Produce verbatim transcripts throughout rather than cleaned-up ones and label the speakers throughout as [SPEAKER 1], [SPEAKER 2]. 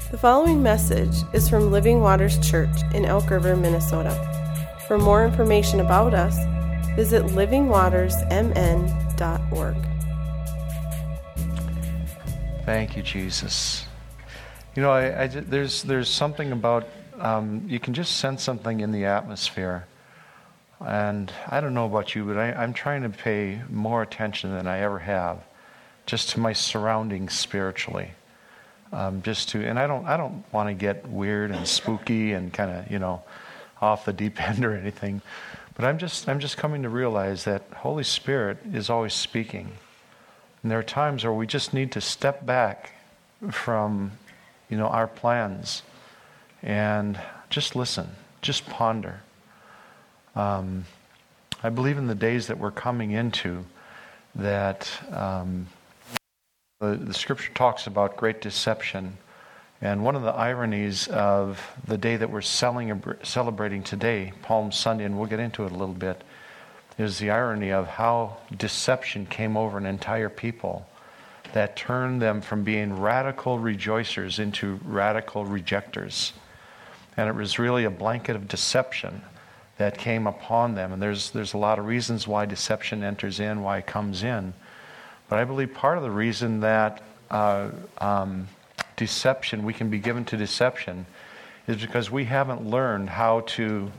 [SPEAKER 1] The following message is from Living Waters Church in Elk River, Minnesota. For more information about us, visit living waters m n dot org.
[SPEAKER 2] Thank you, Jesus. You know, I, I, there's there's something about, um, you can just sense something in the atmosphere. And I don't know about you, but I, I'm trying to pay more attention than I ever have, just to my surroundings spiritually. Um, just to, and I don't, I don't want to get weird and spooky and kind of, you know, off the deep end or anything. But I'm just, I'm just coming to realize that Holy Spirit is always speaking. And there are times where we just need to step back from, you know, our plans and just listen, just ponder. Um, I believe in the days that we're coming into that um, the, the scripture talks about great deception. And one of the ironies of the day that we're selling, celebrating today, Palm Sunday, and we'll get into it a little bit, is the irony of how deception came over an entire people that turned them from being radical rejoicers into radical rejectors. And it was really a blanket of deception that came upon them. And there's there's a lot of reasons why deception enters in, why it comes in. But I believe part of the reason that uh, um, deception, we can be given to deception, is because we haven't learned how to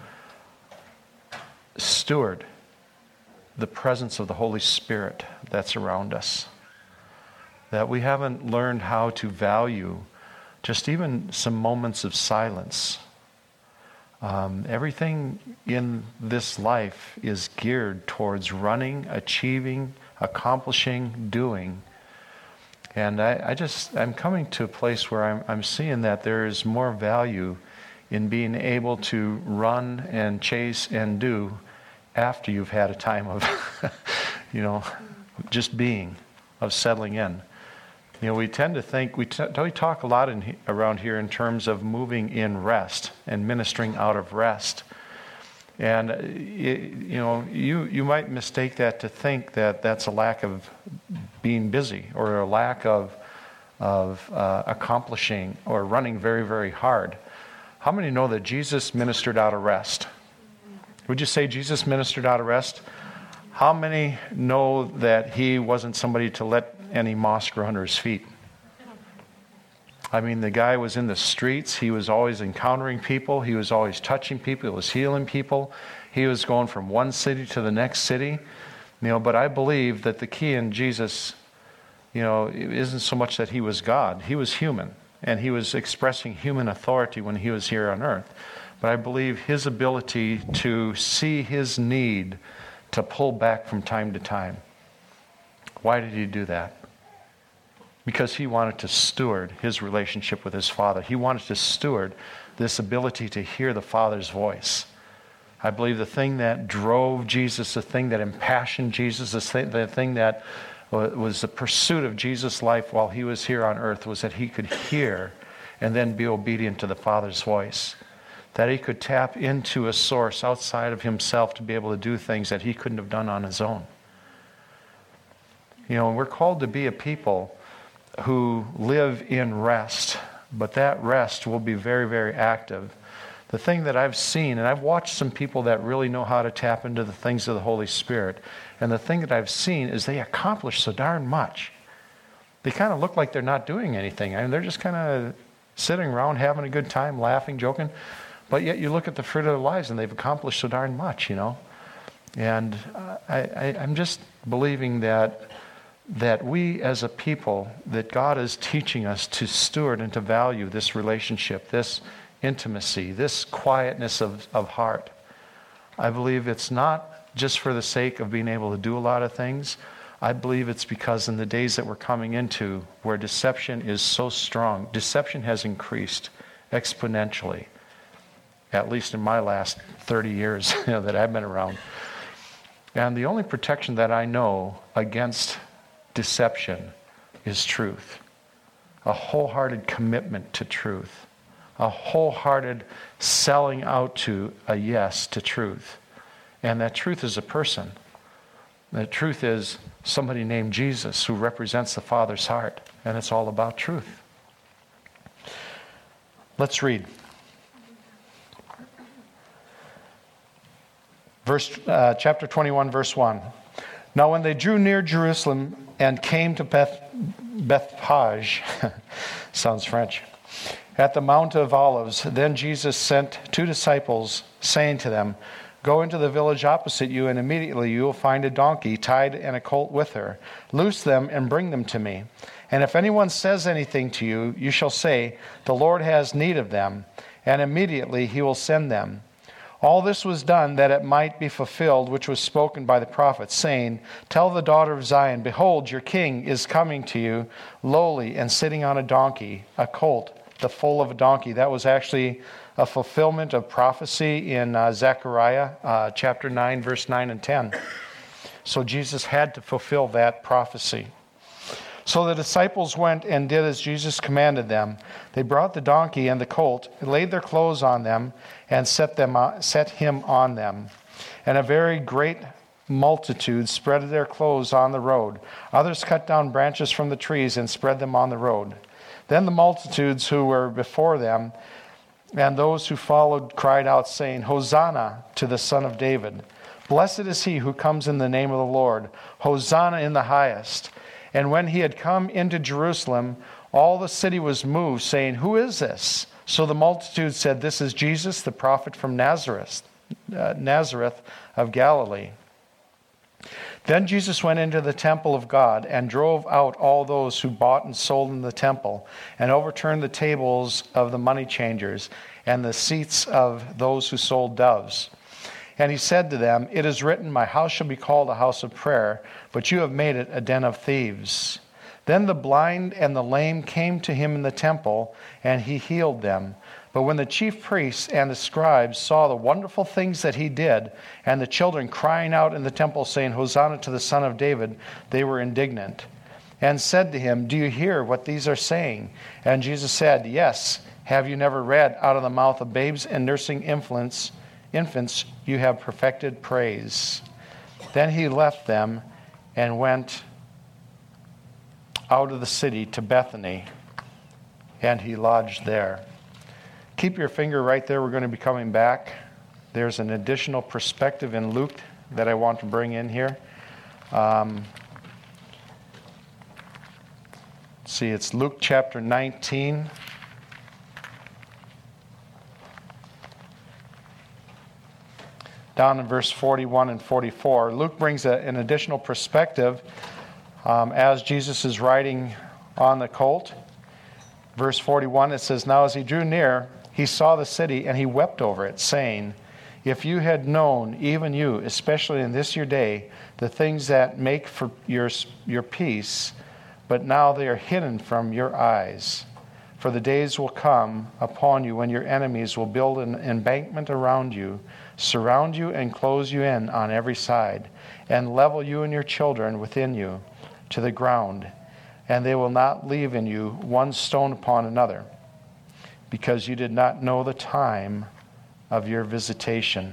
[SPEAKER 2] steward the presence of the Holy Spirit that's around us. That we haven't learned how to value just even some moments of silence. Um, everything in this life is geared towards running, achieving, accomplishing, doing. And I, I just, I'm coming to a place where I'm, I'm seeing that there is more value in being able to run and chase and do after you've had a time of, you know, just being, of settling in. You know, we tend to think, we, t- we talk a lot in, around here in terms of moving in rest and ministering out of rest. And, uh, you, you know, you, you might mistake that to think that that's a lack of being busy or a lack of, of uh, accomplishing or running very, very hard. How many know that Jesus ministered out of rest? Would you say Jesus ministered out of rest? How many know that he wasn't somebody to let any moss grow under his feet? I mean, the guy was in the streets. He was always encountering people. He was always touching people. He was healing people. He was going from one city to the next city. You know, but I believe that the key in Jesus, you know, isn't so much that he was God. He was human, and he was expressing human authority when he was here on earth. But I believe his ability to see his need to pull back from time to time. Why did he do that? Because he wanted to steward his relationship with his Father. He wanted to steward this ability to hear the Father's voice. I believe the thing that drove Jesus, the thing that impassioned Jesus, the thing, the thing that was the pursuit of Jesus' life while he was here on earth was that he could hear and then be obedient to the Father's voice. That he could tap into a source outside of himself to be able to do things that he couldn't have done on his own. You know, we're called to be a people who live in rest, but that rest will be very, very active. The thing that I've seen, and I've watched some people that really know how to tap into the things of the Holy Spirit, and the thing that I've seen is they accomplish so darn much. They kind of look like they're not doing anything. I mean, they're just kind of sitting around having a good time, laughing, joking, but yet you look at the fruit of their lives and they've accomplished so darn much, you know. And uh, I, I, I'm just believing that that we as a people, that God is teaching us to steward and to value this relationship, this intimacy, this quietness of, of heart. I believe it's not just for the sake of being able to do a lot of things. I believe it's because in the days that we're coming into, where deception is so strong, deception has increased exponentially, at least in my last thirty years you know, that I've been around. And the only protection that I know against deception is truth. A wholehearted commitment to truth. A wholehearted selling out to a yes to truth. And that truth is a person. The truth is somebody named Jesus who represents the Father's heart. And it's all about truth. Let's read. Verse, uh, chapter twenty-one, verse one. Now when they drew near Jerusalem and came to Beth, Bethphage, sounds French, at the Mount of Olives, then Jesus sent two disciples, saying to them, "Go into the village opposite you, and immediately you will find a donkey tied and a colt with her. Loose them and bring them to me. And if anyone says anything to you, you shall say, 'The Lord has need of them,' and immediately he will send them." All this was done that it might be fulfilled, which was spoken by the prophet, saying, "Tell the daughter of Zion, behold, your king is coming to you, lowly and sitting on a donkey, a colt, the foal of a donkey." That was actually a fulfillment of prophecy in uh, Zechariah uh, chapter nine, verse nine and ten. So Jesus had to fulfill that prophecy. So the disciples went and did as Jesus commanded them. They brought the donkey and the colt, laid their clothes on them, and set them on, set him on them. And a very great multitude spread their clothes on the road. Others cut down branches from the trees and spread them on the road. Then the multitudes who were before them and those who followed cried out, saying, "Hosanna to the Son of David. Blessed is he who comes in the name of the Lord. Hosanna in the highest." And when he had come into Jerusalem, all the city was moved, saying, "Who is this?" So the multitude said, "This is Jesus, the prophet from Nazareth, uh, Nazareth of Galilee." Then Jesus went into the temple of God and drove out all those who bought and sold in the temple, and overturned the tables of the money changers and the seats of those who sold doves. And he said to them, "It is written, 'My house shall be called a house of prayer,' but you have made it a den of thieves." Then the blind and the lame came to him in the temple, and he healed them. But when the chief priests and the scribes saw the wonderful things that he did, and the children crying out in the temple, saying, "Hosanna to the Son of David," they were indignant, and said to him, "Do you hear what these are saying?" And Jesus said, "Yes. Have you never read, 'Out of the mouth of babes and nursing infants, infants you have perfected praise'?" Then he left them and went out of the city to Bethany, and he lodged there. Keep your finger right there. We're going to be coming back. There's an additional perspective in Luke that I want to bring in here. Um, let's see, it's Luke chapter nineteen. Down in verse forty-one and forty-four. Luke brings a, an additional perspective um, as Jesus is riding on the colt. Verse forty-one, it says, "Now as he drew near, he saw the city, and he wept over it, saying, 'If you had known, even you, especially in this your day, the things that make for your, your peace, but now they are hidden from your eyes. For the days will come upon you when your enemies will build an embankment around you, surround you and close you in on every side, and level you and your children within you to the ground, and they will not leave in you one stone upon another, because you did not know the time of your visitation.'"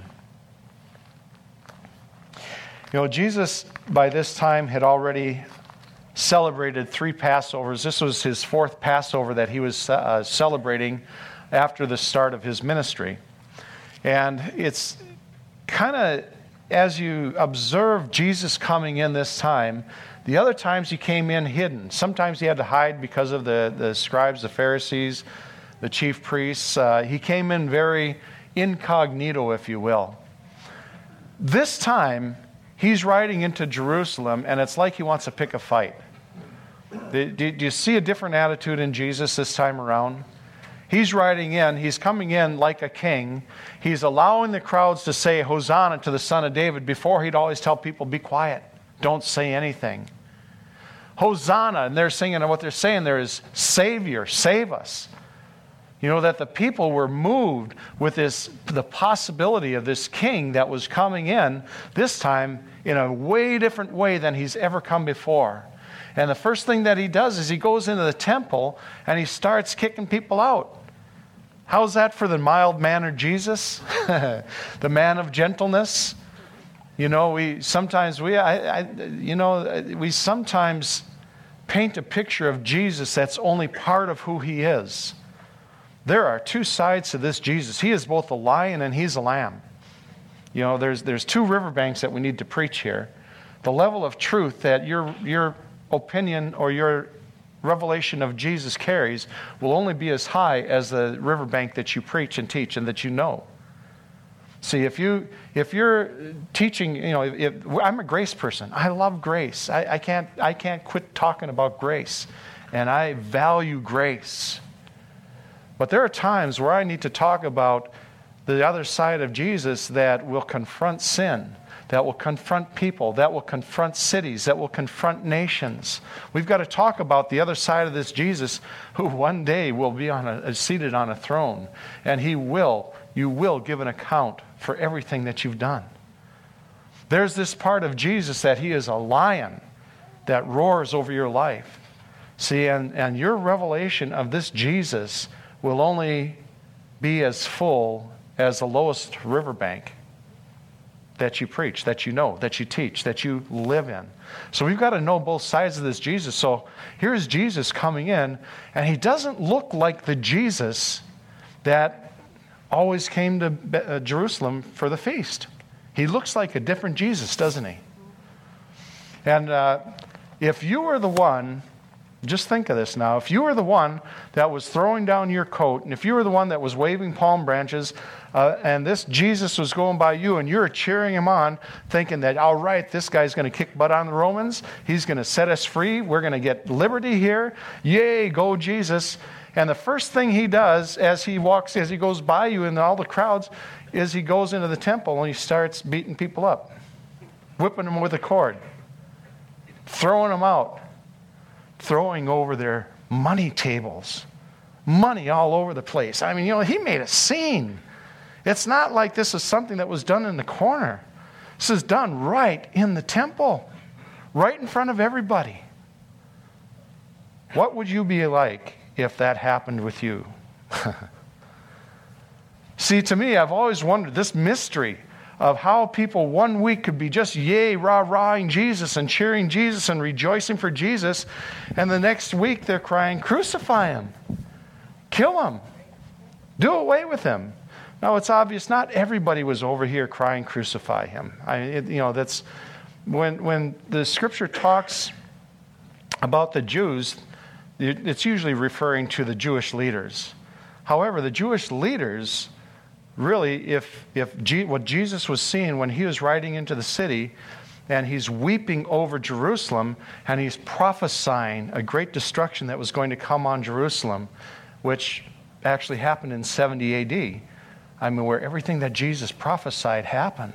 [SPEAKER 2] You know, Jesus by this time had already celebrated three Passovers. This was his fourth Passover that he was uh, celebrating after the start of his ministry. And it's kind of, as you observe Jesus coming in this time, the other times he came in hidden. Sometimes he had to hide because of the, the scribes, the Pharisees, the chief priests. Uh, he came in very incognito, if you will. This time, he's riding into Jerusalem, and it's like he wants to pick a fight. Do, do, do you see a different attitude in Jesus this time around? He's riding in. He's coming in like a king. He's allowing the crowds to say, "Hosanna to the Son of David." Before, he'd always tell people, "Be quiet. Don't say anything." Hosanna. And they're singing, and what they're saying there is, "Savior, save us." You know, that the people were moved with this, the possibility of this king that was coming in, this time in a way different way than he's ever come before. And the first thing that he does is he goes into the temple and he starts kicking people out. How's that for the mild-mannered Jesus? The man of gentleness? You know, we sometimes, we, I, I, you know, we sometimes paint a picture of Jesus that's only part of who he is. There are two sides to this Jesus. He is both a lion and he's a lamb. You know, there's there's two riverbanks that we need to preach here. The level of truth that your your opinion or your revelation of Jesus carries will only be as high as the riverbank that you preach and teach and that you know. See, if you if you're teaching, you know, if, if, I'm a grace person. I love grace. I, I can't I can't quit talking about grace, and I value grace. But there are times where I need to talk about the other side of Jesus that will confront sin, that will confront people, that will confront cities, that will confront nations. We've got to talk about the other side of this Jesus who one day will be on a, seated on a throne, and he will, you will give an account for everything that you've done. There's this part of Jesus that he is a lion that roars over your life. See, and, and your revelation of this Jesus will only be as full as the lowest riverbank that you preach, that you know, that you teach, that you live in. So we've got to know both sides of this Jesus. So here's Jesus coming in, and he doesn't look like the Jesus that always came to Jerusalem for the feast. He looks like a different Jesus, doesn't he? And uh, if you were the one, just think of this now, if you were the one that was throwing down your coat, and if you were the one that was waving palm branches, uh, and this Jesus was going by you, and you're cheering him on, thinking that, all right, this guy's going to kick butt on the Romans, he's going to set us free, we're going to get liberty here, yay, go Jesus. And the first thing he does as he walks, as he goes by you in all the crowds, is he goes into the temple and he starts beating people up, whipping them with a cord, throwing them out, throwing over their money tables, money all over the place. I mean, you know, he made a scene. It's not like this is something that was done in the corner. This is done right in the temple, right in front of everybody. What would you be like if that happened with you? See, to me, I've always wondered this mystery of how people one week could be just yay, rah-rahing Jesus and cheering Jesus and rejoicing for Jesus, and the next week they're crying, crucify him, kill him, do away with him. Now, it's obvious not everybody was over here crying, crucify him. I, it, you know, that's when when the Scripture talks about the Jews, it's usually referring to the Jewish leaders. However, the Jewish leaders, really, if if G, what Jesus was seeing when he was riding into the city and he's weeping over Jerusalem and he's prophesying a great destruction that was going to come on Jerusalem, which actually happened in seventy A D, I mean, where everything that Jesus prophesied happened.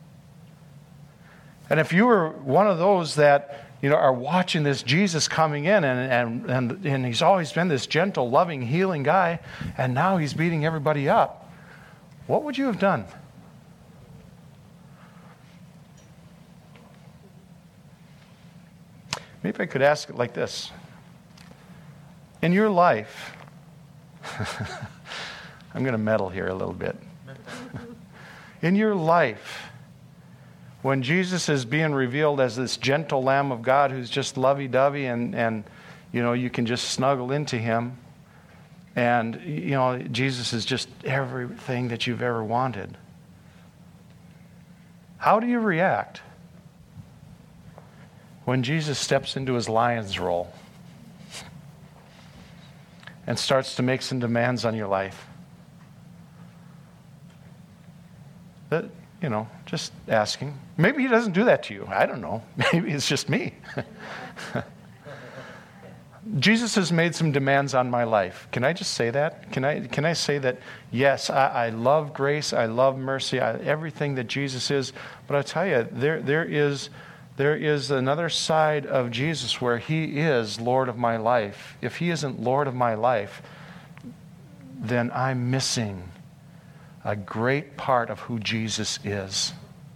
[SPEAKER 2] And if you were one of those that, you know, are watching this Jesus coming in, and, and, and, and he's always been this gentle, loving, healing guy, and now he's beating everybody up, what would you have done? Maybe I could ask it like this. In your life, I'm going to meddle here a little bit. In your life, when Jesus is being revealed as this gentle Lamb of God who's just lovey-dovey and, and you know, you can just snuggle into him, and, you know, Jesus is just everything that you've ever wanted. How do you react when Jesus steps into his lion's role and starts to make some demands on your life? That, you know, just asking. Maybe he doesn't do that to you. I don't know. Maybe it's just me. Jesus has made some demands on my life. Can I just say that? Can I can I say that, yes, I, I love grace, I love mercy, I, everything that Jesus is, but I tell you, there there is there is another side of Jesus where he is Lord of my life. If he isn't Lord of my life, then I'm missing a great part of who Jesus is.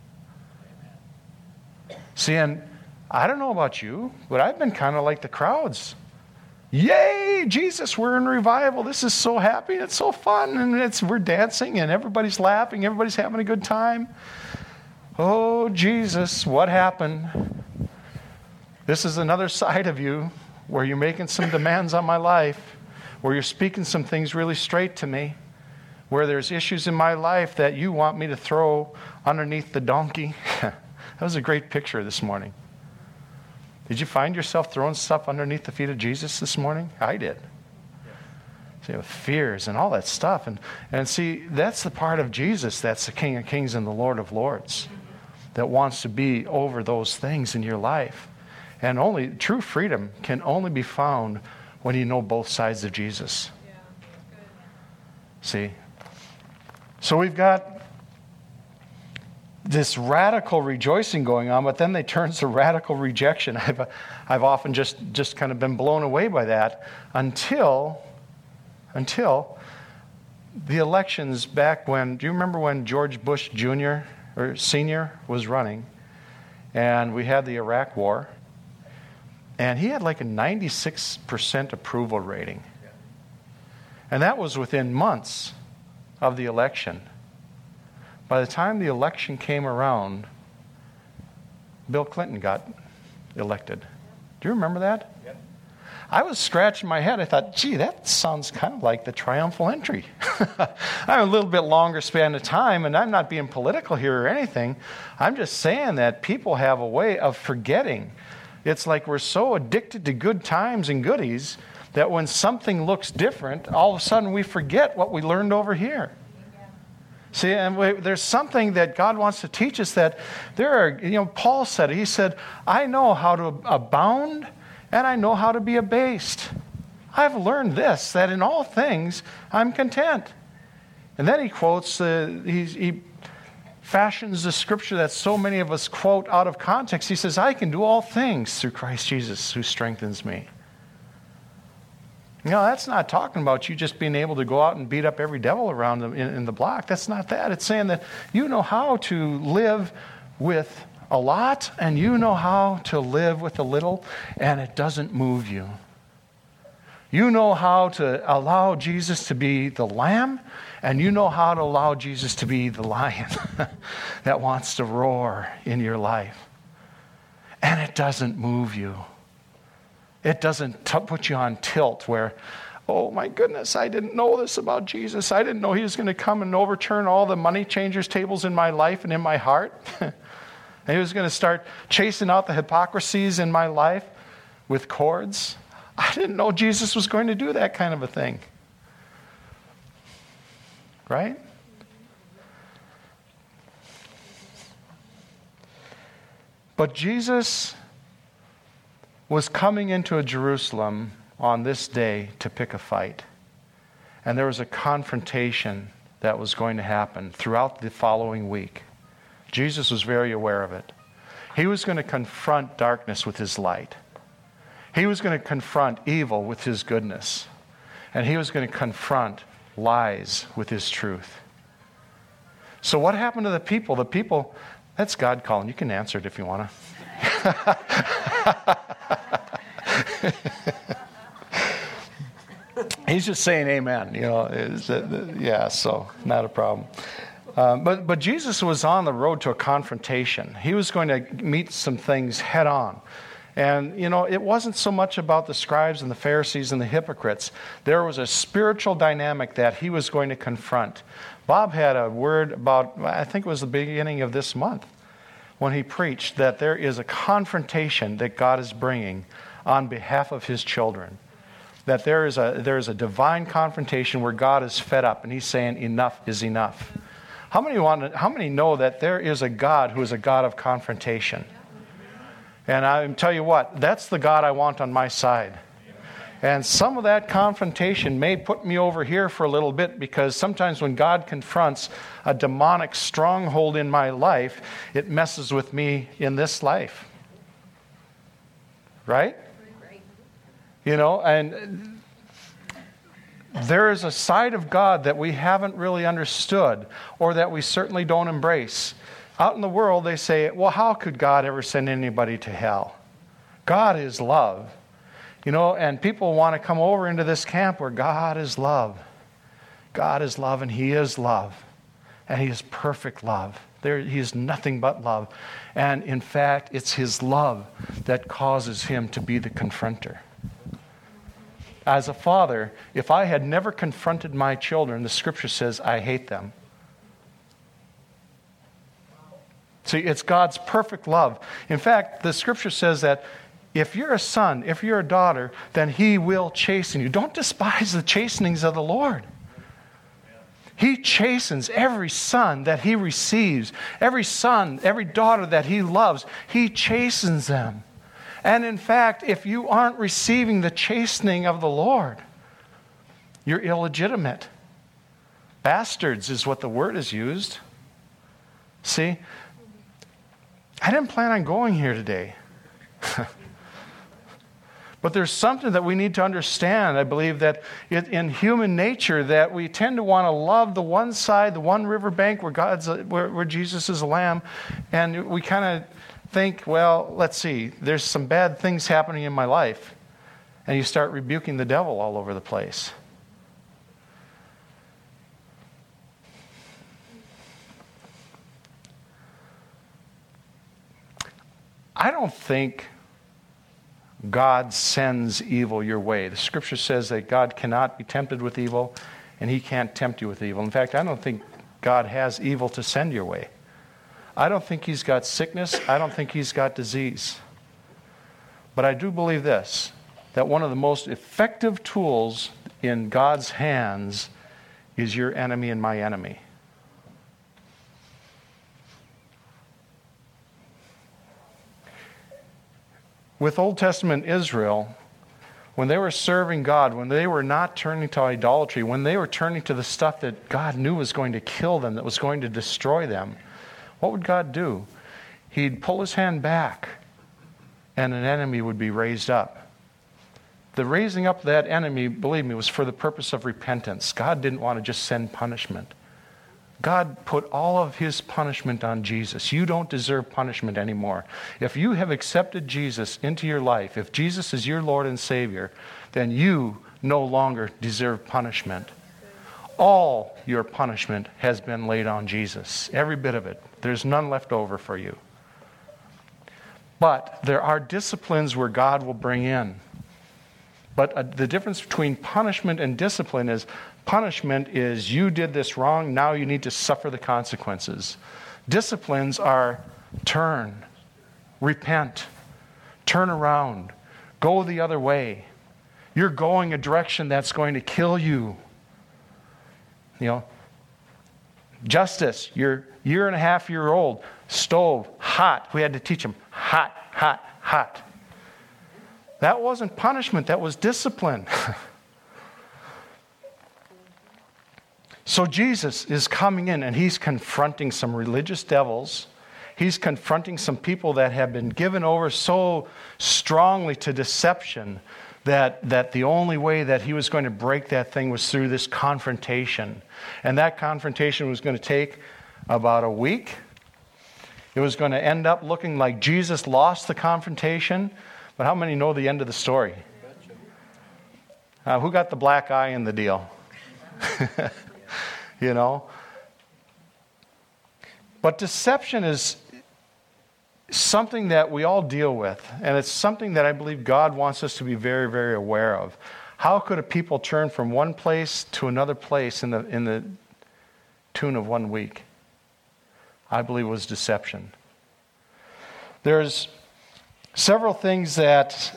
[SPEAKER 2] See, and I don't know about you, but I've been kind of like the crowds. Yay, Jesus, we're in revival. This is so happy. It's so fun. And it's we're dancing and everybody's laughing. Everybody's having a good time. Oh, Jesus, what happened? This is another side of you where you're making some demands on my life, where you're speaking some things really straight to me, where there's issues in my life that you want me to throw underneath the donkey. That was a great picture this morning. Did you find yourself throwing stuff underneath the feet of Jesus this morning? I did. See, with fears and all that stuff. And, and see, that's the part of Jesus that's the King of Kings and the Lord of Lords, that wants to be over those things in your life. And only true freedom can only be found when you know both sides of Jesus.
[SPEAKER 3] Yeah, good.
[SPEAKER 2] See? So we've got this radical rejoicing going on, but then they turn to radical rejection. I've, I've often just, just kind of been blown away by that until, until the elections back when, do you remember when George Bush Junior or Senior was running, and we had the Iraq War, and he had like a ninety-six percent approval rating. And that was within months of the election. By the time the election came around, Bill Clinton got elected. Do you remember that? Yep. I was scratching my head. I thought, gee, that sounds kind of like the triumphal entry. I have a little bit longer span of time, and I'm not being political here or anything. I'm just saying that people have a way of forgetting. It's like we're so addicted to good times and goodies that when something looks different, all of a sudden we forget what we learned over here. Yeah. See, and we, there's something that God wants to teach us, that there are, you know, Paul said it. He said, I know how to abound and I know how to be abased. I've learned this, that in all things I'm content. And then he quotes, uh, he, he fashions the scripture that so many of us quote out of context. He says, I can do all things through Christ Jesus who strengthens me. You know, that's not talking about you just being able to go out and beat up every devil around in, in the block. That's not that. It's saying that you know how to live with a lot, and you know how to live with a little, and it doesn't move you. You know how to allow Jesus to be the lamb, and you know how to allow Jesus to be the lion that wants to roar in your life. And it doesn't move you. It doesn't t- put you on tilt where, oh my goodness, I didn't know this about Jesus. I didn't know he was going to come and overturn all the money changers tables in my life and in my heart. And he was going to start chasing out the hypocrisies in my life with cords. I didn't know Jesus was going to do that kind of a thing. Right? But Jesus was coming into a Jerusalem on this day to pick a fight. And there was a confrontation that was going to happen throughout the following week. Jesus was very aware of it. He was going to confront darkness with his light. He was going to confront evil with his goodness. And he was going to confront lies with his truth. So what happened to the people? The people, that's God calling. You can answer it if you want to. He's just saying amen. You know, is it, yeah, so not a problem. Um, but, but Jesus was on the road to a confrontation. He was going to meet some things head on. And, you know, it wasn't so much about the scribes and the Pharisees and the hypocrites. There was a spiritual dynamic that he was going to confront. Bob had a word about, I think it was the beginning of this month, when he preached that there is a confrontation that God is bringing on behalf of his children. That there is a there is a divine confrontation where God is fed up and he's saying enough is enough. How many want to, how many know that there is a God who is a God of confrontation? And I tell you what, that's the God I want on my side. And some of that confrontation may put me over here for a little bit, because sometimes when God confronts a demonic stronghold in my life, it messes with me in this life. Right? You know, and there is a side of God that we haven't really understood, or that we certainly don't embrace. Out in the world, they say, well, how could God ever send anybody to hell? God is love. You know, and people want to come over into this camp where God is love. God is love, and he is love. And he is perfect love. There, he is nothing but love. And in fact, it's his love that causes him to be the confronter. as a father, if I had never confronted my children, the scripture says I hate them. See, it's God's perfect love. In fact, the scripture says that if you're a son, if you're a daughter, then he will chasten you. Don't despise the chastenings of the Lord. He chastens every son that he receives. Every son, every daughter that he loves, he chastens them. And in fact, if you aren't receiving the chastening of the Lord, you're illegitimate. Bastards is what the word is used. See? I didn't plan on going here today. But there's something that we need to understand. I believe that it, in human nature, that we tend to want to love the one side, the one riverbank where God's, where, where Jesus is a lamb, and we kind of think, well, let's see, there's some bad things happening in my life, and you start rebuking the devil all over the place. I don't think God sends evil your way. The scripture says that God cannot be tempted with evil, and he can't tempt you with evil. In fact, I don't think God has evil to send your way. I don't think he's got sickness. I don't think he's got disease. But I do believe this, that one of the most effective tools in God's hands is your enemy and my enemy. With Old Testament Israel, when they were serving God, when they were not turning to idolatry, when they were turning to the stuff that God knew was going to kill them, that was going to destroy them, what would God do? He'd pull his hand back, and an enemy would be raised up. The raising up of that enemy, believe me, was for the purpose of repentance. God didn't want to just send punishment. God put all of his punishment on Jesus. You don't deserve punishment anymore. If you have accepted Jesus into your life, if Jesus is your Lord and Savior, then you no longer deserve punishment. All your punishment has been laid on Jesus. Every bit of it. There's none left over for you. But there are disciplines where God will bring in. But uh, the difference between punishment and discipline is punishment is you did this wrong, now you need to suffer the consequences. Disciplines are turn, repent, turn around, go the other way. You're going a direction that's going to kill you. You know, Justice, you're year and a half year old, stove, hot. We had to teach him hot, hot, hot. That wasn't punishment, that was discipline. So Jesus is coming in and he's confronting some religious devils. He's confronting some people that have been given over so strongly to deception that, that the only way that he was going to break that thing was through this confrontation. And that confrontation was going to take about a week. It was going to end up looking like Jesus lost the confrontation. But how many know the end of the story? Uh, who got the black eye in the deal? You know? But deception is something that we all deal with. And it's something that I believe God wants us to be very, very aware of. How could a people turn from one place to another place in the in the tune of one week? I believe it was deception. There's several things that,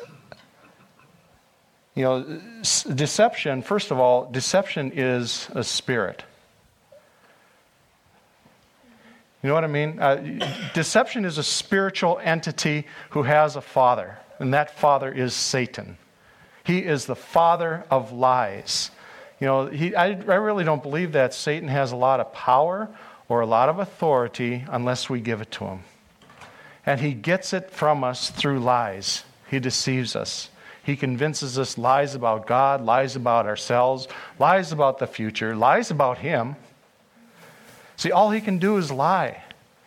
[SPEAKER 2] you know, deception, first of all, deception is a spirit. You know what I mean? Uh, deception is a spiritual entity who has a father, and that father is Satan. He is the father of lies. You know, he, I, I really don't believe that Satan has a lot of power or a lot of authority unless we give it to him. And he gets it from us through lies. He deceives us. He convinces us lies about God, lies about ourselves, lies about the future, lies about him. See, all he can do is lie.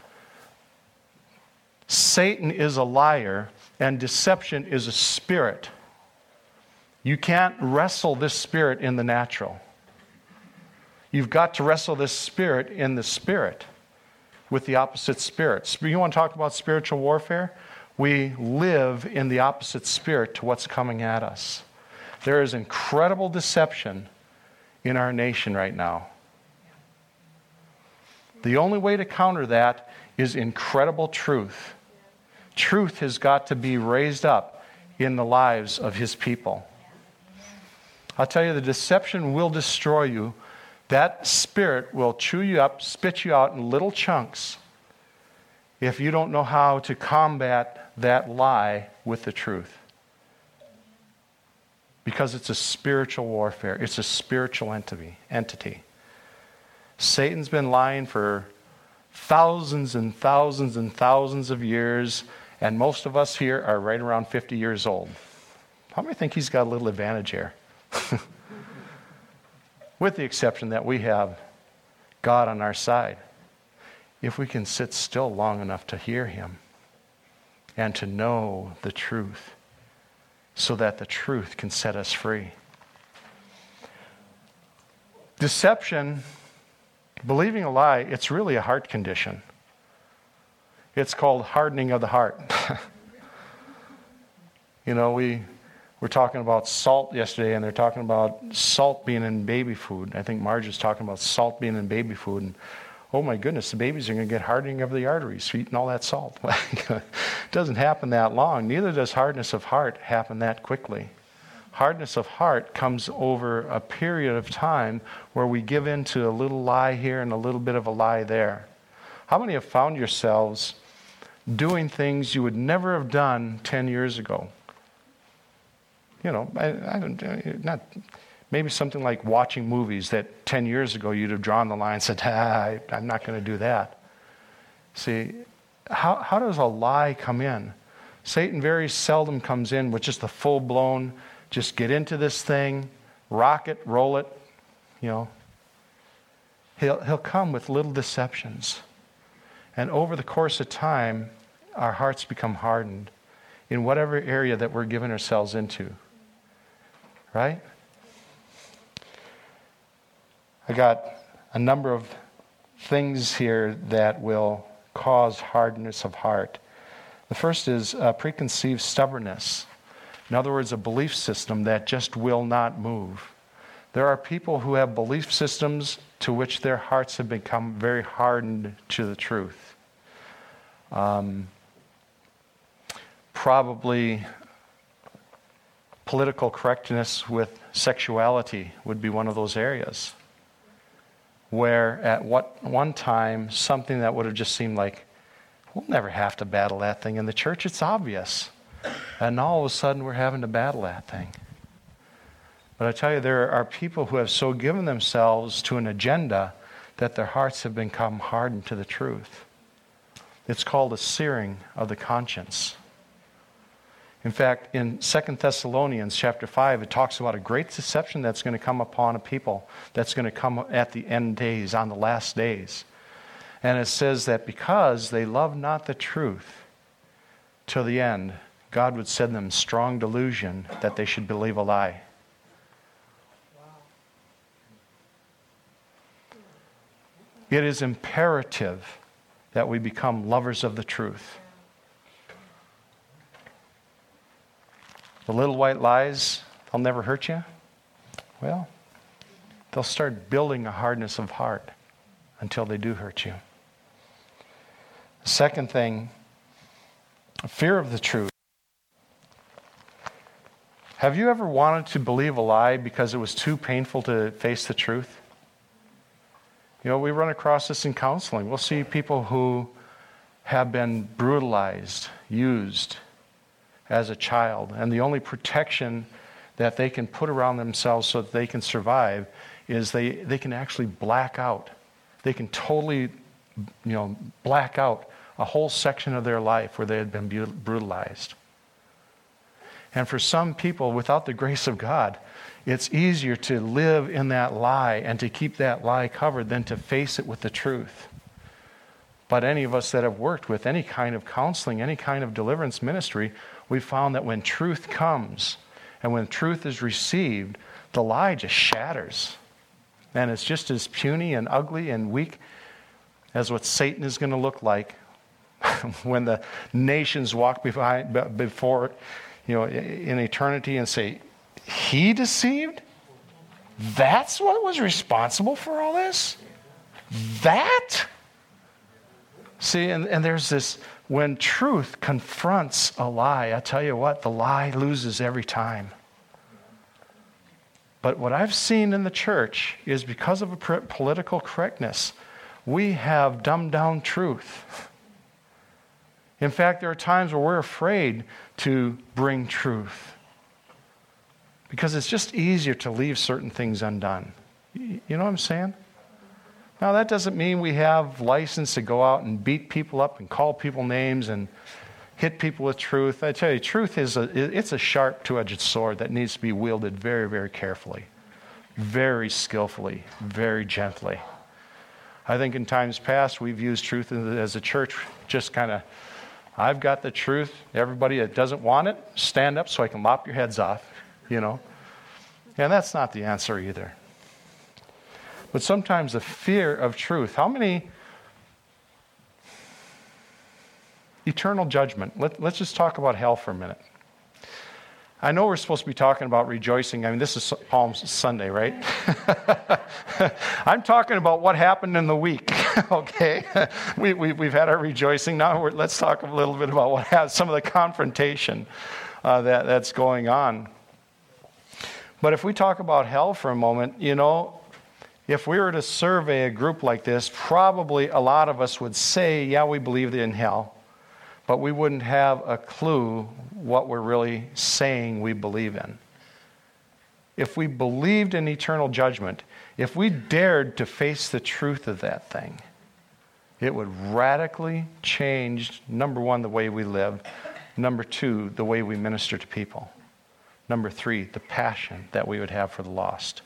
[SPEAKER 2] Satan is a liar, and deception is a spirit. You can't wrestle this spirit in the natural. You've got to wrestle this spirit in the spirit with the opposite spirit. You want to talk about spiritual warfare? We live in the opposite spirit to what's coming at us. There is incredible deception in our nation right now. The only way to counter that is incredible truth. Truth has got to be raised up in the lives of His people. I'll tell you, the deception will destroy you. That spirit will chew you up, spit you out in little chunks if you don't know how to combat that lie with the truth. Because it's a spiritual warfare. It's a spiritual entity. entity. Satan's been lying for thousands and thousands and thousands of years, and most of us here are right around fifty years old. How many think he's got a little advantage here? With the exception that we have God on our side. If we can sit still long enough to hear Him and to know the truth, so that the truth can set us free. Deception, believing a lie, it's really a heart condition. It's called hardening of the heart. You know, we were talking about salt yesterday, and they're talking about salt being in baby food. I think Marge was talking about salt being in baby food, and oh my goodness, the babies are going to get hardening of the arteries for eating all that salt. It doesn't happen that long. Neither does hardness of heart happen that quickly. Hardness of heart comes over a period of time where we give in to a little lie here and a little bit of a lie there. How many have found yourselves doing things you would never have done ten years ago? You know, I, I don't, not... Maybe something like watching movies that ten years ago you'd have drawn the line and said, ah, I, I'm not going to do that. See, how, how does a lie come in? Satan very seldom comes in with just a full-blown, just get into this thing, rock it, roll it, you know. He'll, he'll come with little deceptions. And over the course of time, our hearts become hardened in whatever area that we're giving ourselves into. Right? I got a number of things here that will cause hardness of heart. The first is uh, preconceived stubbornness. In other words, a belief system that just will not move. There are people who have belief systems to which their hearts have become very hardened to the truth. Um, probably political correctness with sexuality would be one of those areas, where at what one time something that would have just seemed like, we'll never have to battle that thing in the church, it's obvious. And all of a sudden we're having to battle that thing. But I tell you, there are people who have so given themselves to an agenda that their hearts have become hardened to the truth. It's called a searing of the conscience. In fact, in Second Thessalonians chapter five, it talks about a great deception that's going to come upon a people, that's going to come at the end days, on the last days. And it says that because they love not the truth till the end, God would send them strong delusion that they should believe a lie. It is imperative that we become lovers of the truth. The little white lies, they'll never hurt you. Well, they'll start building a hardness of heart until they do hurt you. The second thing, fear of the truth. Have you ever wanted to believe a lie because it was too painful to face the truth? You know, we run across this in counseling. We'll see people who have been brutalized, used as a child, and the only protection that they can put around themselves so that they can survive is they, they can actually black out. They can totally, you know, black out a whole section of their life where they had been brutalized. And for some people, without the grace of God, it's easier to live in that lie and to keep that lie covered than to face it with the truth. But any of us that have worked with any kind of counseling, any kind of deliverance ministry, we found that when truth comes and when truth is received, the lie just shatters. And it's just as puny and ugly and weak as what Satan is going to look like when the nations walk behind, before, you know, in eternity and say, he deceived? That's what was responsible for all this? That? See, and, and there's this, when truth confronts a lie, I tell you what, the lie loses every time. But what I've seen in the church is because of a political correctness, we have dumbed down truth. In fact, there are times where we're afraid to bring truth because it's just easier to leave certain things undone. You know what I'm saying? Now, that doesn't mean we have license to go out and beat people up and call people names and hit people with truth. I tell you, truth is a, it's a sharp two-edged sword that needs to be wielded very, very carefully, very skillfully, very gently. I think in times past, we've used truth as a church, just kind of, I've got the truth. Everybody that doesn't want it, stand up so I can lop your heads off, you know. And that's not the answer either. But sometimes the fear of truth. How many eternal judgment? Let, let's just talk about hell for a minute. I know we're supposed to be talking about rejoicing. I mean, this is Palm Sunday, right? I'm talking about what happened in the week, okay? we, we, we've had our rejoicing. Now we're, let's talk a little bit about what has some of the confrontation uh, that, that's going on. But if we talk about hell for a moment, you know, if we were to survey a group like this, probably a lot of us would say, yeah, we believe in hell, but we wouldn't have a clue what we're really saying we believe in. If we believed in eternal judgment, if we dared to face the truth of that thing, it would radically change, number one, the way we live, number two, the way we minister to people, number three, the passion that we would have for the lost.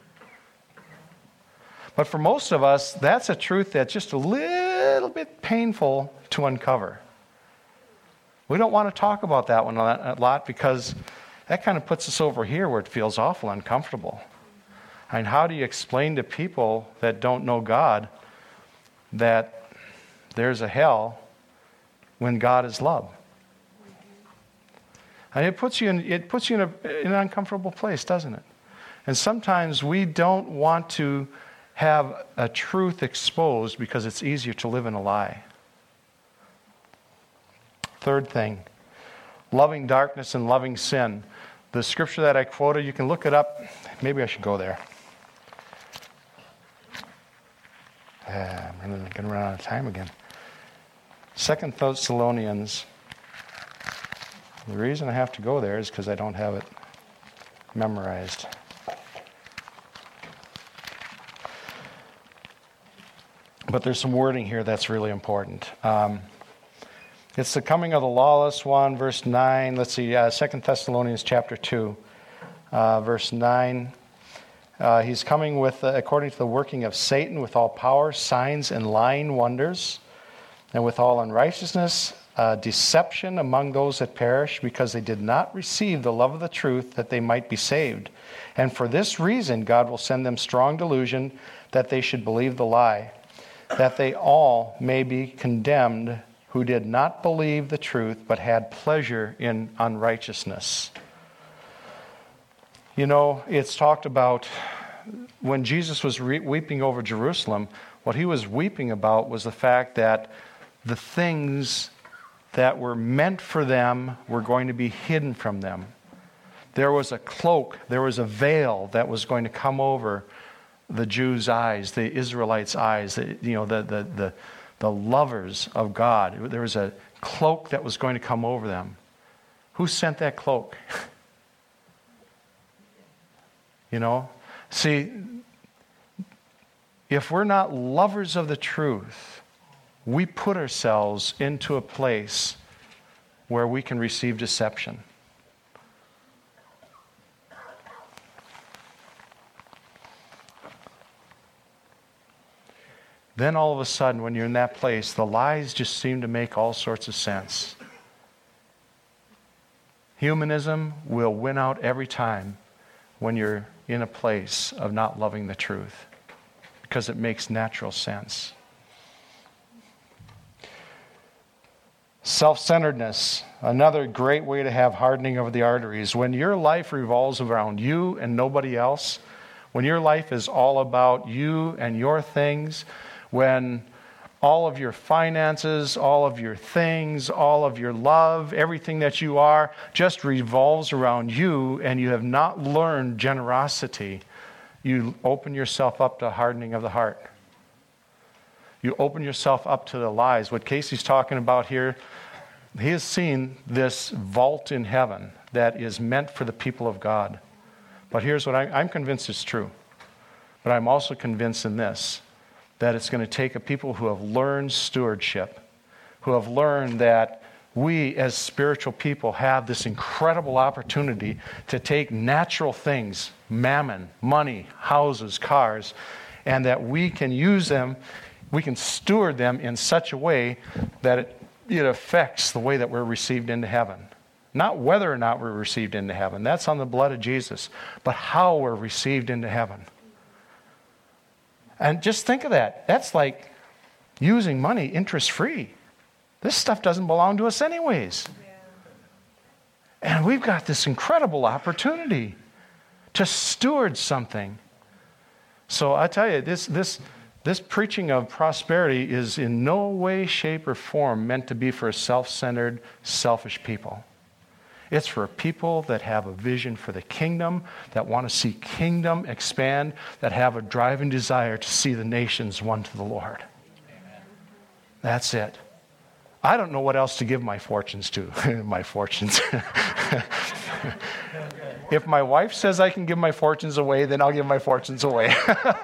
[SPEAKER 2] But for most of us, that's a truth that's just a little bit painful to uncover. We don't want to talk about that one a lot because that kind of puts us over here where it feels awful uncomfortable. And how do you explain to people that don't know God that there's a hell when God is love? And it puts you in, it puts you in, a, in an uncomfortable place, doesn't it? And sometimes we don't want to have a truth exposed because it's easier to live in a lie. Third thing, loving darkness and loving sin. The scripture that I quoted, you can look it up. Maybe I should go there. Uh, I'm going to run out of time again. Second Thessalonians. The reason I have to go there is because I don't have it memorized. But there's some wording here that's really important. Um, it's the coming of the lawless one, verse nine. Let's see, uh, Second Thessalonians chapter two, uh, verse nine. Uh, he's coming with, uh, according to the working of Satan, with all power, signs, and lying wonders, and with all unrighteousness, uh, deception among those that perish, because they did not receive the love of the truth that they might be saved. And for this reason, God will send them strong delusion that they should believe the lie, that they all may be condemned who did not believe the truth but had pleasure in unrighteousness. You know, it's talked about when Jesus was re- weeping over Jerusalem, what he was weeping about was the fact that the things that were meant for them were going to be hidden from them. There was a cloak, there was a veil that was going to come over the Jews' eyes, the Israelites' eyes, the, you know, the, the, the, the lovers of God. There was a cloak that was going to come over them. Who sent that cloak? You know? See, if we're not lovers of the truth, we put ourselves into a place where we can receive deception. Then all of a sudden, when you're in that place, the lies just seem to make all sorts of sense. Humanism will win out every time when you're in a place of not loving the truth, because it makes natural sense. Self-centeredness, another great way to have hardening of the arteries. When your life revolves around you and nobody else, when your life is all about you and your things, when all of your finances, all of your things, all of your love, everything that you are just revolves around you, and you have not learned generosity, you open yourself up to hardening of the heart. You open yourself up to the lies. What Casey's talking about here, he has seen this vault in heaven that is meant for the people of God. But here's what I, I'm convinced is true. But I'm also convinced in this, that it's going to take a people who have learned stewardship, who have learned that we as spiritual people have this incredible opportunity to take natural things, mammon, money, houses, cars, and that we can use them, we can steward them in such a way that it, it affects the way that we're received into heaven. Not whether or not we're received into heaven. That's on the blood of Jesus. But how we're received into heaven. And just think of that. That's like using money interest-free. This stuff doesn't belong to us anyways. Yeah. And we've got this incredible opportunity to steward something. So I tell you, this this this preaching of prosperity is in no way, shape, or form meant to be for a self-centered, selfish people. It's for people that have a vision for the kingdom, that want to see kingdom expand, that have a driving desire to see the nations won to the Lord. Amen. That's it. I don't know what else to give my fortunes to. my fortunes. If my wife says I can give my fortunes away, then I'll give my fortunes away.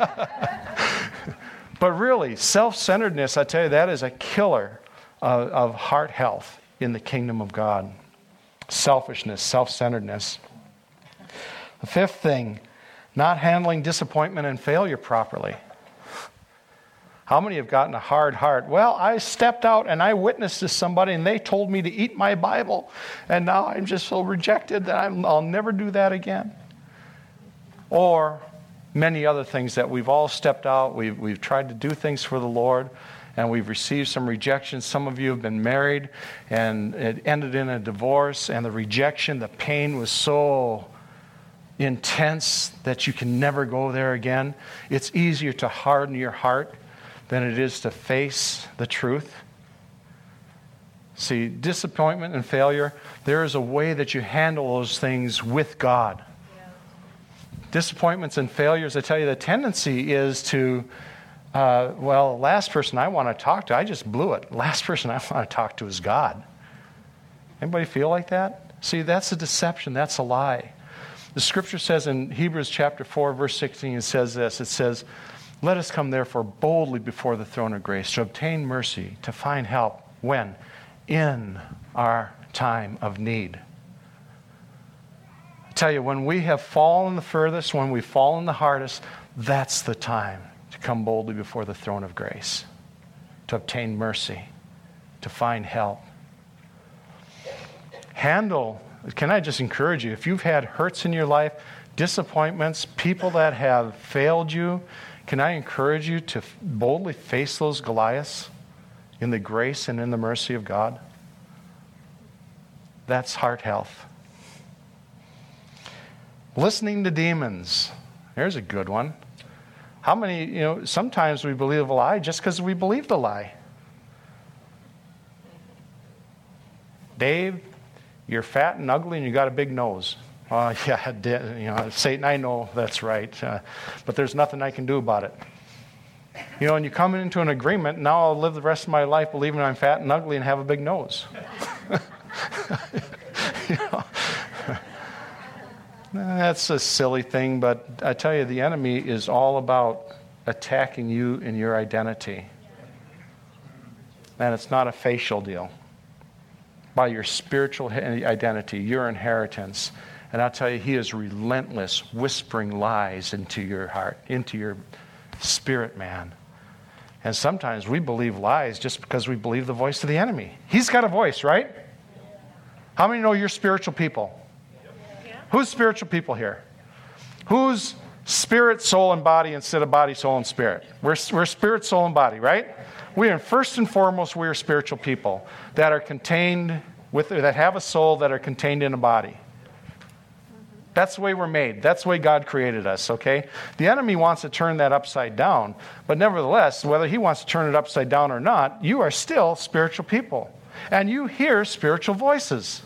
[SPEAKER 2] But really, self-centeredness, I tell you, that is a killer of, of heart health in the kingdom of God. Selfishness, self-centeredness. The fifth thing, not handling disappointment and failure properly. How many have gotten a hard heart? Well, I stepped out and I witnessed to somebody and they told me to eat my Bible, and now I'm just so rejected that I'm, I'll never do that again. Or many other things that we've all stepped out, we've, we've tried to do things for the Lord, and we've received some rejection. Some of you have been married, and it ended in a divorce, and the rejection, the pain was so intense that you can never go there again. It's easier to harden your heart than it is to face the truth. See, disappointment and failure, there is a way that you handle those things with God. Yeah. Disappointments and failures, I tell you, the tendency is to Uh, well, the last person I want to talk to, I just blew it. The last person I want to talk to is God. Anybody feel like that? See, that's a deception. That's a lie. The scripture says in Hebrews chapter four, verse sixteen, it says this. It says, "Let us come therefore boldly before the throne of grace to obtain mercy, to find help." When? In our time of need. I tell you, when we have fallen the furthest, when we've fallen the hardest, that's the time to come boldly before the throne of grace, to obtain mercy, to find help. Handle, can I just encourage you, if you've had hurts in your life, disappointments, people that have failed you, can I encourage you to boldly face those Goliaths in the grace and in the mercy of God? That's heart health. Listening to demons. There's a good one. How many, you know, sometimes we believe a lie just because we believe the lie. Dave, you're fat and ugly and you got a big nose. Oh, yeah, you know, Satan, I know that's right. Uh, but there's nothing I can do about it. You know, and you come into an agreement, now I'll live the rest of my life believing I'm fat and ugly and have a big nose. You know? That's a silly thing, but I tell you, the enemy is all about attacking you in your identity. And it's not a facial deal. By your spiritual identity, your inheritance. And I'll tell you, he is relentless, whispering lies into your heart, into your spirit, man. And sometimes we believe lies just because we believe the voice of the enemy. He's got a voice, right? How many know you're spiritual people? Who's spiritual people here? Who's spirit, soul, and body instead of body, soul, and spirit. We're, we're spirit, soul, and body, right? We are, first and foremost, we are spiritual people that are contained with, that have a soul that are contained in a body. That's the way we're made. That's the way God created us, okay? The enemy wants to turn that upside down. But nevertheless, whether he wants to turn it upside down or not, you are still spiritual people. And you hear spiritual voices.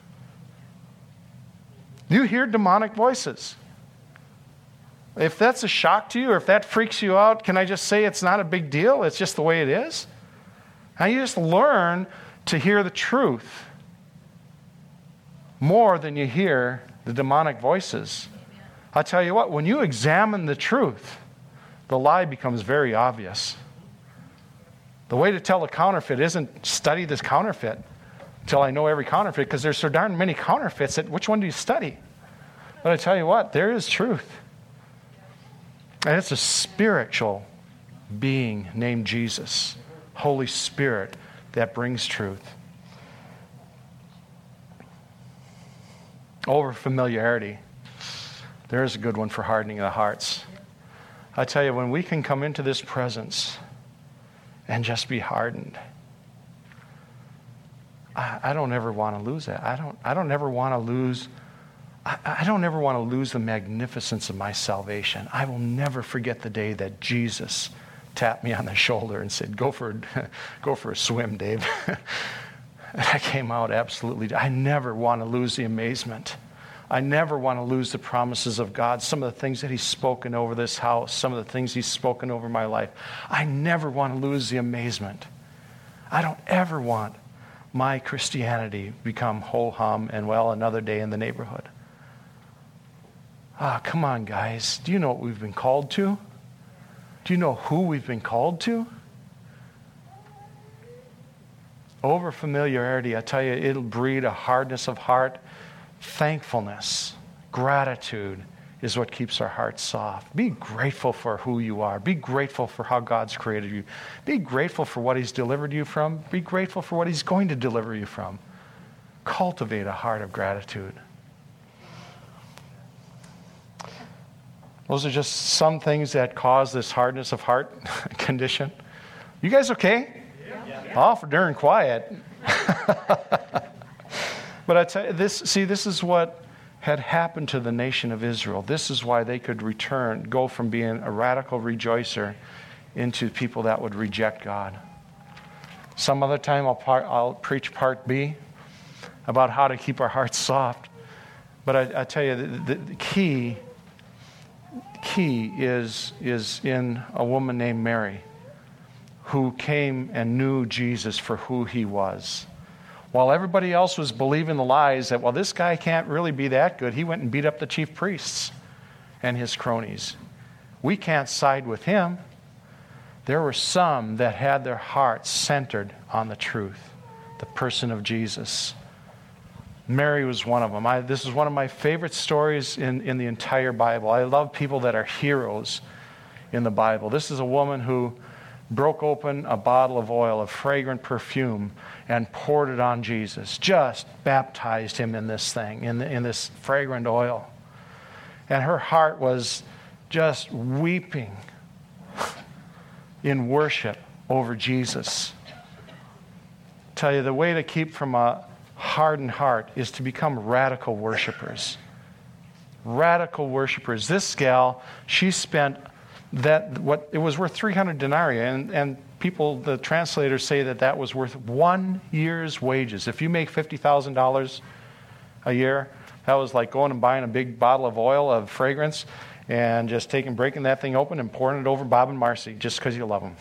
[SPEAKER 2] You hear demonic voices. If that's a shock to you or if that freaks you out, can I just say it's not a big deal? It's just the way it is. Now you just learn to hear the truth more than you hear the demonic voices. I'll tell you what, when you examine the truth, the lie becomes very obvious. The way to tell a counterfeit isn't study this counterfeit until I know every counterfeit, because there's so darn many counterfeits that which one do you study? But I tell you what, there is truth. And it's a spiritual being named Jesus, Holy Spirit, that brings truth. Over familiarity. There's a good one for hardening the hearts. I tell you, when we can come into this presence and just be hardened, I, I don't ever want to lose that. I don't. I don't ever want to lose. I, I don't ever want to lose the magnificence of my salvation. I will never forget the day that Jesus tapped me on the shoulder and said, "Go for, go for a swim, Dave." I came out absolutely. I never want to lose the amazement. I never want to lose the promises of God. Some of the things that He's spoken over this house, some of the things He's spoken over my life. I never want to lose the amazement. I don't ever want my Christianity become ho-hum and, well, another day in the neighborhood. Ah, come on, guys. Do you know what we've been called to? Do you know who we've been called to? Over familiarity, I tell you, it'll breed a hardness of heart. Thankfulness, gratitude is what keeps our hearts soft. Be grateful for who you are. Be grateful for how God's created you. Be grateful for what He's delivered you from. Be grateful for what He's going to deliver you from. Cultivate a heart of gratitude. Those are just some things that cause this hardness of heart condition. You guys okay? Yeah. Oh, for darn quiet. But I tell you, this, see, this is what had happened to the nation of Israel. This is why they could return, go from being a radical rejoicer into people that would reject God. Some other time I'll, par- I'll preach part B about how to keep our hearts soft. But I, I tell you, the, the key, key is, is in a woman named Mary, who came and knew Jesus for who He was. While everybody else was believing the lies that, well, this guy can't really be that good, he went and beat up the chief priests and his cronies. We can't side with him. There were some that had their hearts centered on the truth, the person of Jesus. Mary was one of them. I, this is one of my favorite stories in, in the entire Bible. I love people that are heroes in the Bible. This is a woman who broke open a bottle of oil, of fragrant perfume, and poured it on Jesus. Just baptized Him in this thing, in, the, in this fragrant oil. And her heart was just weeping in worship over Jesus. I tell you, the way to keep from a hardened heart is to become radical worshipers. Radical worshipers. This gal, she spent that what it was worth three hundred denarii, and, and people, the translators say that that was worth one year's wages. If you make fifty thousand dollars a year, that was like going and buying a big bottle of oil of fragrance and just taking, breaking that thing open and pouring it over Bob and Marcy just because you love them.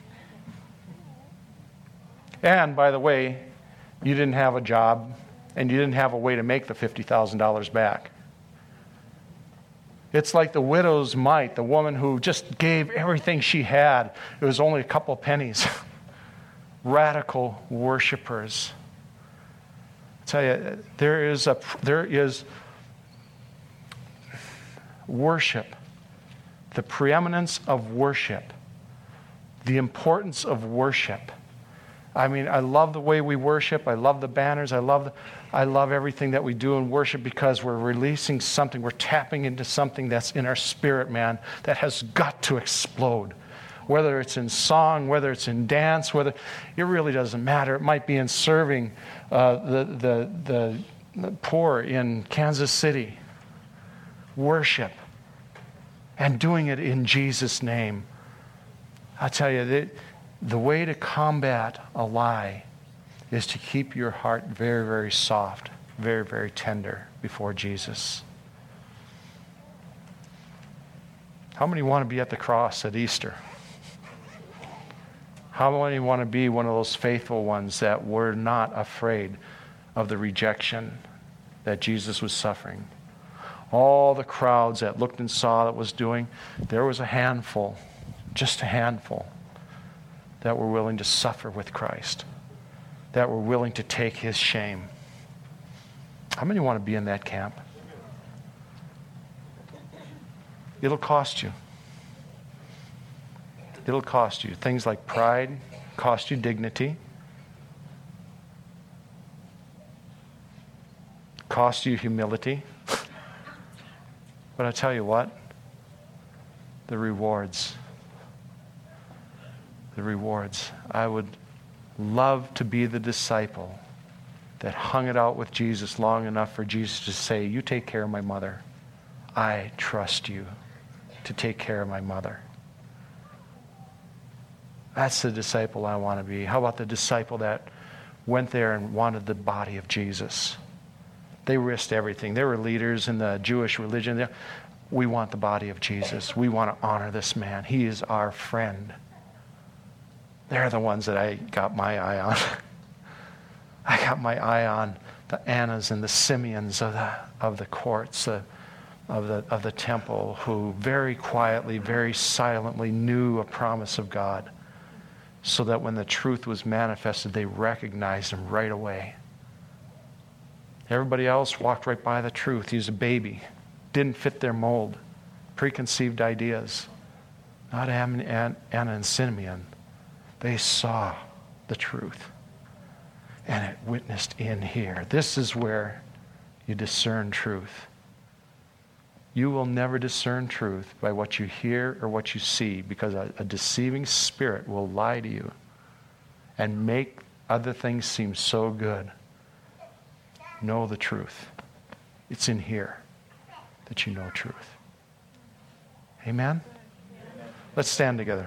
[SPEAKER 2] And by the way, you didn't have a job and you didn't have a way to make the fifty thousand dollars back. It's like the widow's mite, the woman who just gave everything she had. It was only a couple of pennies. Radical worshipers. I tell you, there is a there is worship, the preeminence of worship, the importance of worship. I mean, I love the way we worship. I love the banners. I love, the, I love everything that we do in worship because we're releasing something. We're tapping into something that's in our spirit, man, that has got to explode. Whether it's in song, whether it's in dance, whether it really doesn't matter. It might be in serving uh, the, the the the poor in Kansas City. Worship and doing it in Jesus' name. I tell you that. The way to combat a lie is to keep your heart very, very soft, very, very tender before Jesus. How many want to be at the cross at Easter? How many want to be one of those faithful ones that were not afraid of the rejection that Jesus was suffering? All the crowds that looked and saw that was doing, there was a handful, just a handful, that were willing to suffer with Christ, that were willing to take his shame. How many want to be in that camp? It'll cost you. It'll cost you. Things like pride cost you dignity, cost you humility. But I tell you what, the rewards. The rewards. I would love to be the disciple that hung it out with Jesus long enough for Jesus to say, you take care of my mother. I trust you to take care of my mother. That's the disciple I want to be. How about the disciple that went there and wanted the body of Jesus? They risked everything. They were leaders in the Jewish religion. We want the body of Jesus. We want to honor this man. He is our friend. They're the ones that I got my eye on. I got my eye on the Annas and the Simeons of the of the courts, the, of the of the temple, who very quietly, very silently knew a promise of God, so that when the truth was manifested, they recognized him right away. Everybody else walked right by the truth. He was a baby, didn't fit their mold, preconceived ideas. Not Anna and Simeon. They saw the truth, and it witnessed in here. This is where you discern truth. You will never discern truth by what you hear or what you see, because a, a deceiving spirit will lie to you and make other things seem so good. Know the truth. It's in here that you know truth. Amen? Let's stand together.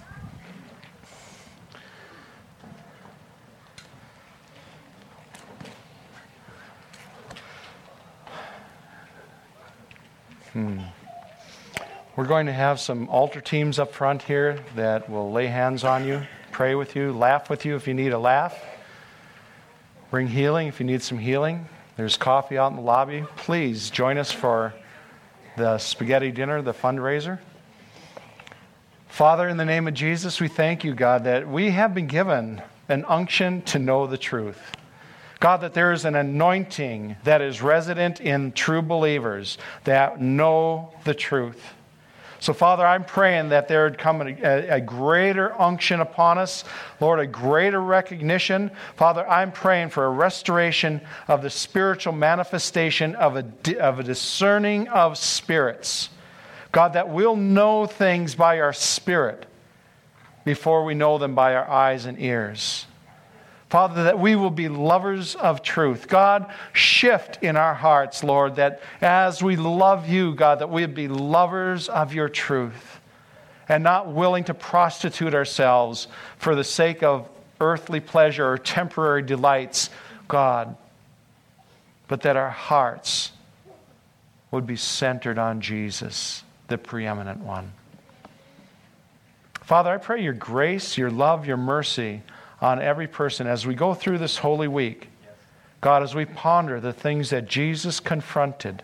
[SPEAKER 2] Hmm. We're going to have some altar teams up front here that will lay hands on you, pray with you, laugh with you if you need a laugh, bring healing if you need some healing. There's coffee out in the lobby. Please join us for the spaghetti dinner, the fundraiser. Father, in the name of Jesus, we thank you, God, that we have been given an unction to know the truth. God, that there is an anointing that is resident in true believers that know the truth. So, Father, I'm praying that there would come a, a greater unction upon us, Lord, a greater recognition. Father, I'm praying for a restoration of the spiritual manifestation of a, of a discerning of spirits. God, that we'll know things by our spirit before we know them by our eyes and ears. Father, that we will be lovers of truth. God, shift in our hearts, Lord, that as we love you, God, that we'd be lovers of your truth and not willing to prostitute ourselves for the sake of earthly pleasure or temporary delights, God, but that our hearts would be centered on Jesus, the preeminent one. Father, I pray your grace, your love, your mercy on every person as we go through this holy week. God, as we ponder the things that Jesus confronted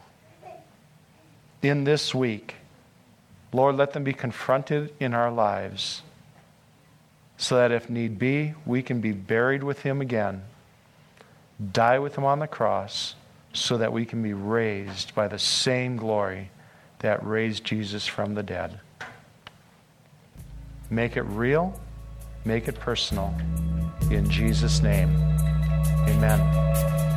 [SPEAKER 2] in this week, Lord, let them be confronted in our lives so that if need be, we can be buried with him again, die with him on the cross, so that we can be raised by the same glory that raised Jesus from the dead. Make it real. Make it personal. In Jesus' name, amen.